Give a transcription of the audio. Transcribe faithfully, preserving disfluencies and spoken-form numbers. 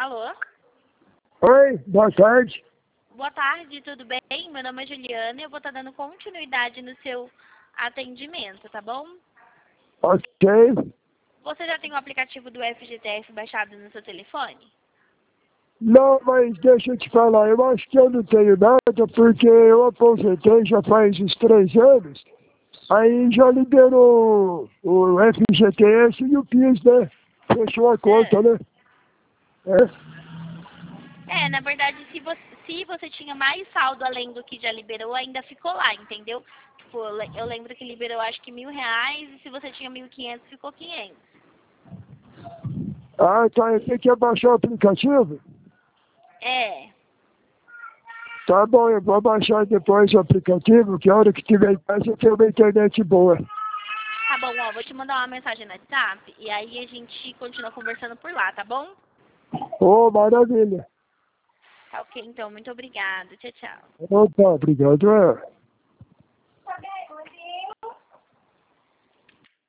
Alô? Oi, boa tarde. Boa tarde, tudo bem? Meu nome é Juliana e eu vou estar dando continuidade no seu atendimento, tá bom? Ok. Você já tem o aplicativo do F G T S baixado no seu telefone? Não, mas deixa eu te falar, eu acho que eu não tenho nada porque eu aposentei já faz uns três anos. Aí já liberou o F G T S e o PIS, né? Fechou a conta, É. né? É. É, na verdade, se você, se você tinha mais saldo além do que já liberou, ainda ficou lá, entendeu? Tipo, eu le- eu lembro que liberou acho que mil reais e se você tinha mil e quinhentos, ficou quinhentos. Ah, tá, eu tenho que abaixar o aplicativo? É. Tá bom, eu vou baixar depois o aplicativo, que a hora que tiver em casa eu tenho uma internet boa. Tá bom, ó, vou te mandar uma mensagem no WhatsApp e aí a gente continua conversando por lá, tá bom? Ô, maravilha. Tá ok, então. Muito obrigada. Tchau, tchau. Opa, obrigado. É.